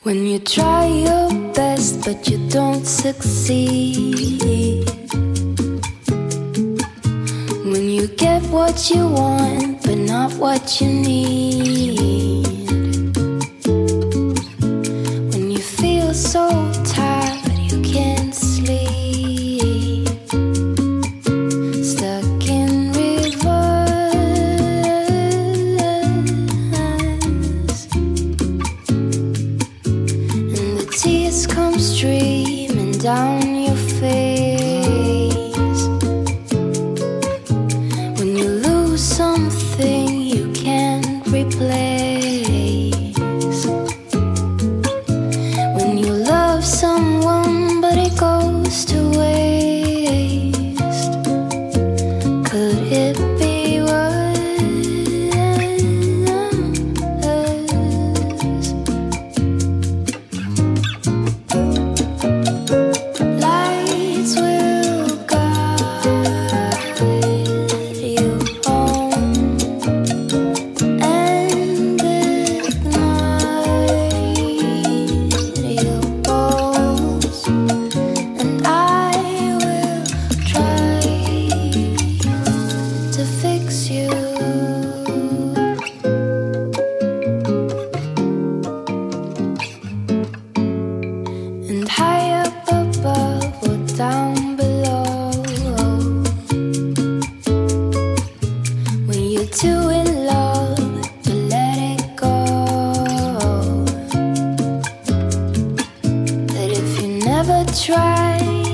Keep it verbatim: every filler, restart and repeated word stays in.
When you try your best but you don't succeed, when you get what you want but not what you need, when you feel so tired but you can't sleep, stuck in reverse, and the tears come streaming down your face. When you lose something you can't replace, when you love someone but it goes to waste, could it be worse? Lights will guide you home and ignite your goals, and I will try to fix you. And high up above or down below, when you're too in love to let it go, that if you never try